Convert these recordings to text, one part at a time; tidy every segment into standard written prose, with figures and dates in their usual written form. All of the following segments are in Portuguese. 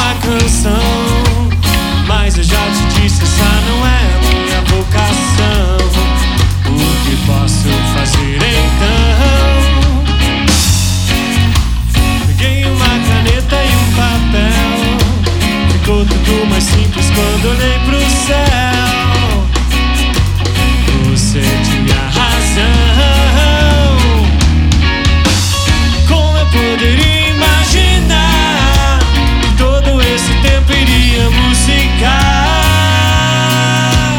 uma canção, mas eu já te disse, essa não é a minha vocação. O que posso fazer então? Peguei uma caneta e um papel, ficou tudo mais simples quando olhei pro céu. Você tinha razão. Como eu poderia imaginar que todo esse tempo iríamos ficar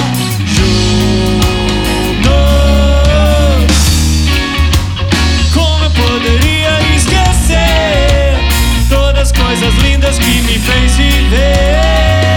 juntos? Como eu poderia esquecer todas as coisas lindas que me fez viver?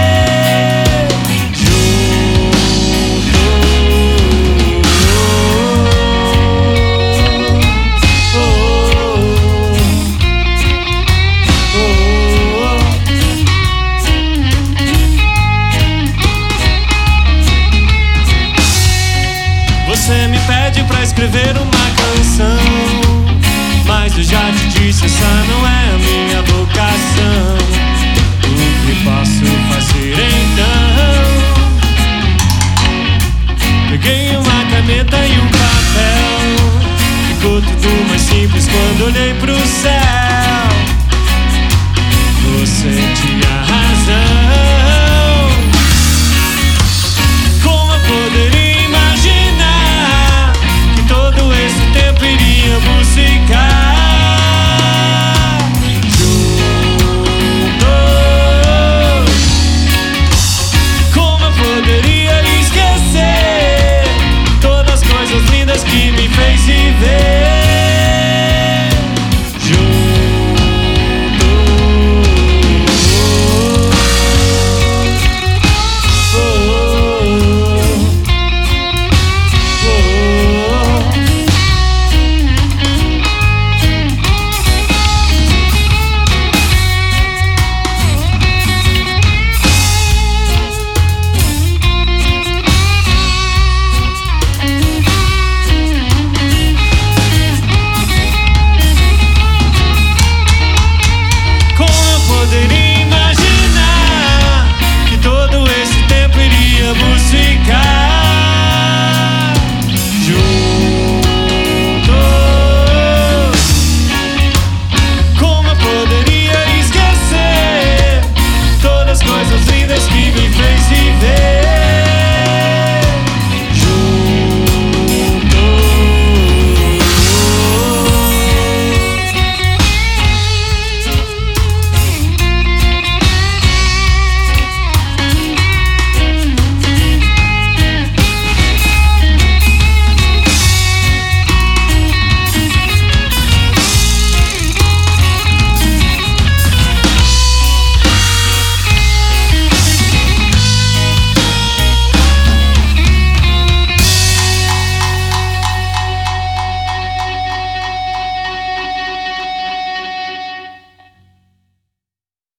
Você me pede pra escrever uma canção, mas eu já te disse, essa não é a minha vocação. O que posso fazer então? Peguei uma caneta e um papel, ficou tudo mais simples quando olhei pro céu.